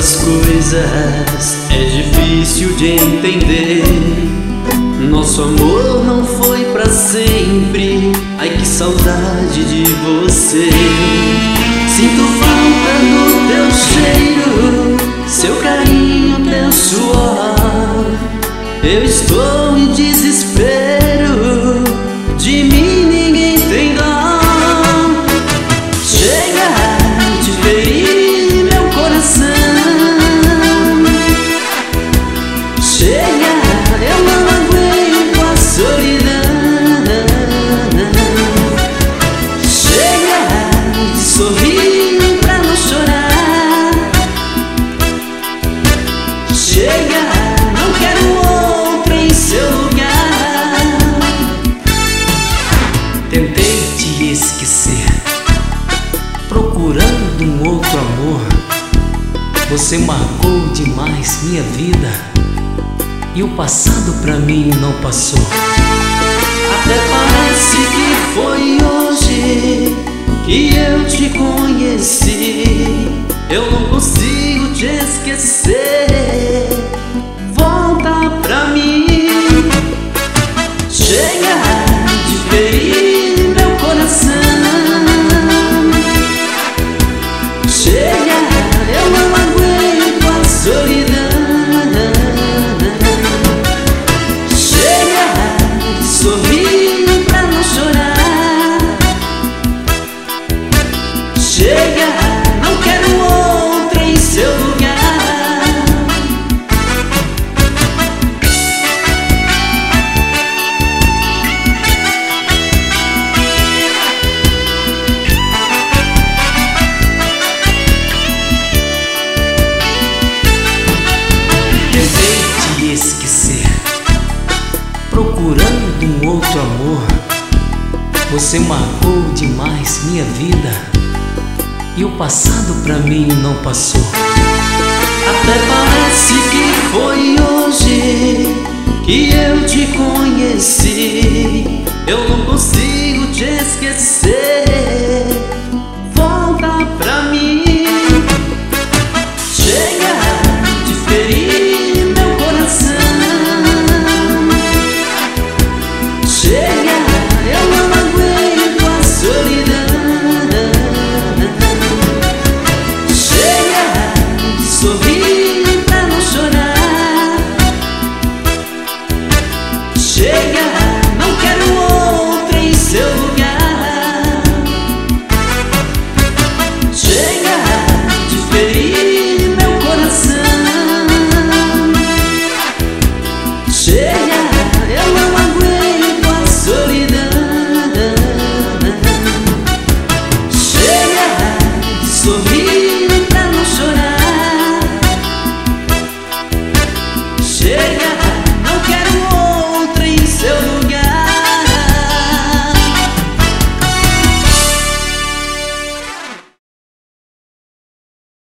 algumas coisas é difícil de entender. Nosso amor não foi pra sempre. Ai, que saudade de você. Sinto falta do teu cheiro, seu carinho, teu suor. Eu estou em desespero, de mim ninguém tem dó. Chega de ferir meu coração. Chega, eu não aguento a solidão. Chega de sorrir pra não chorar. Chega, não quero outra em seu lugar. Tentei te esquecer, procurando um outro amor. Você marcou demais minha vida, e o passado pra mim não passou. Até parece que foi hoje que eu te conheci. Eu não consigo te esquecer. Volta pra mim. Chega de ferir meu coração. Chega, eu não aguento a solidão. Chega de sorrir pra não chorar. Chega, não quero outra em seu lugar. Tentei te esquecer, procurando um outro amor. Você marcou demais minha vida, e o passado pra mim não passou. Até parece que foi hoje que eu te conheci. Eu não consigo te esquecer. Volta pra mim. Chega de ferir meu coração. Chega, eu não aguento a solidão. Chega de sorrir pra não chorar. Chega, não quero outra em seu lugar. Chega de ferir meu coração. Chega, eu não aguento a solidão. Chega de sorrir pra não chorar. Chega